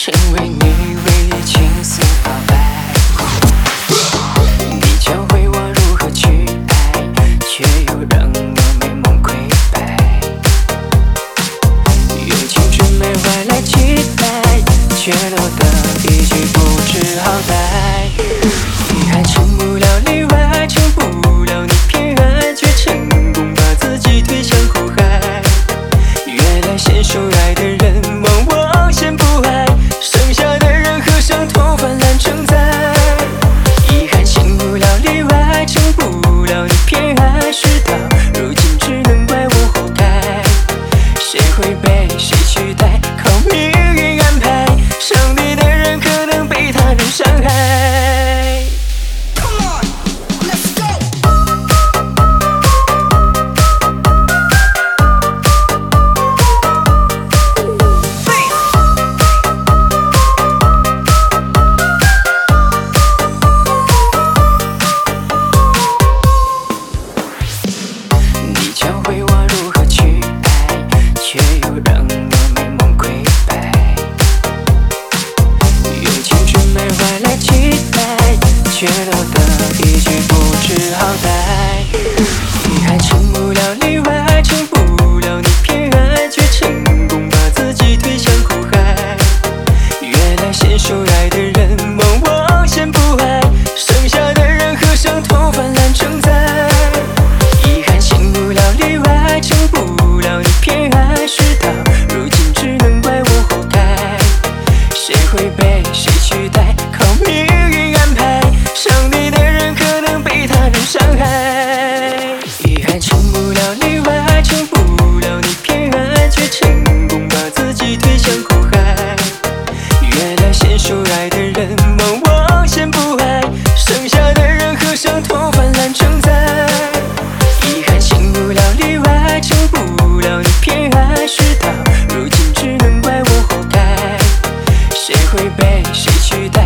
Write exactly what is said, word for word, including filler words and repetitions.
成为你唯一倾诉告白。你教会我如何去爱，却又让我美梦溃败。用青春美坏来期待，却落得一句不知好歹。遗憾成不了例外，成不了你偏爱，却成功把自己推向苦海。原来先受爱的人往往先不爱，剩下的人和伤痛泛滥成灾。遗憾成不了例外，成不了你偏爱，事到如今只能怪我活该。谁会被谁取代，靠命运安排，伤你的人可能被他人伤害。你教会我如何去爱，却又让我美梦溃败。用青春美坏来期待，却落得一句不知好歹。遗憾成不了例外，成不了你偏爱，却成功把自己推向苦海。原来先受爱的人往往先不爱，剩下的人和伤痛泛滥成灾。遗憾成不了例外，成不了你偏爱，事到如今只能怪我活该。谁会被谁取代，靠命运安排，伤你的人可能被他人伤害。遗憾成不了例外，成不了你偏爱，却成功把自己推向苦海。原来先受爱的人往往先不爱，剩下的人和伤痛泛滥成灾。遗憾成不了例外，成不了你偏爱，事到如今只能怪我活该。谁会被谁取代？